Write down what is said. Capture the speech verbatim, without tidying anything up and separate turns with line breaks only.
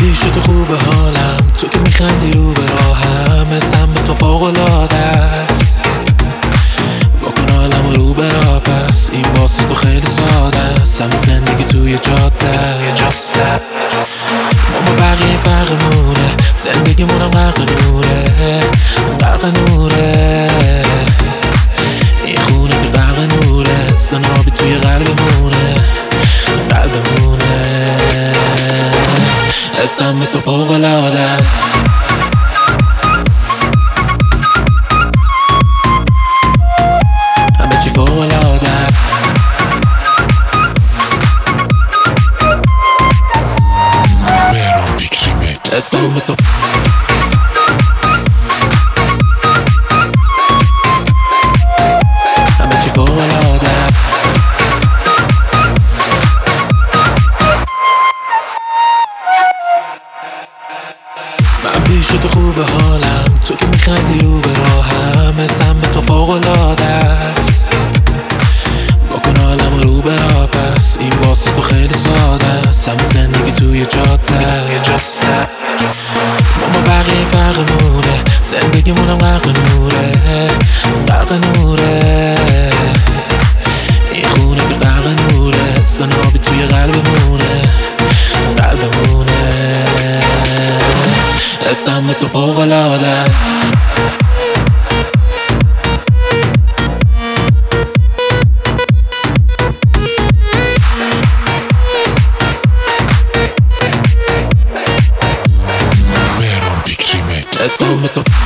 پیش تو خوبه حالم، تو که میخندی رو به راهم، اسم به تو فوق‌العاده است. بکن حالم رو به راه پس، این واسه تو خیلی ساده است. همه زندگی توی جاده است. ما با بقیه فرقمونه، زندگیمونم غرق نوره، غرق نوره. این خونه که غرق نوره، سنابی توی قلبمونه، قلبمونه. اسم به تو فوق‌العاده است. همه چی فوق‌العاده است.
مهران پیک ریمیکس.
اسم به تو همه چی فوق‌العاده است. من پیش تو خوبه حالم، تو که میخندی رو به راهم، اسم به تو فوق‌العاده است. بکن حالم رو به راه پس، این واسه تو خیلی ساده است. همه زندگی توی جاده است. ما با بقیه فرقمونه، زندگیمونم غرق نوره، غرق نوره. این خونه که غرق نوره، سنابی توی قلبمونه، قلبمونه. اسم به تو فوق‌العاده است.
مهران پیک ریمیکس.
اسم به تو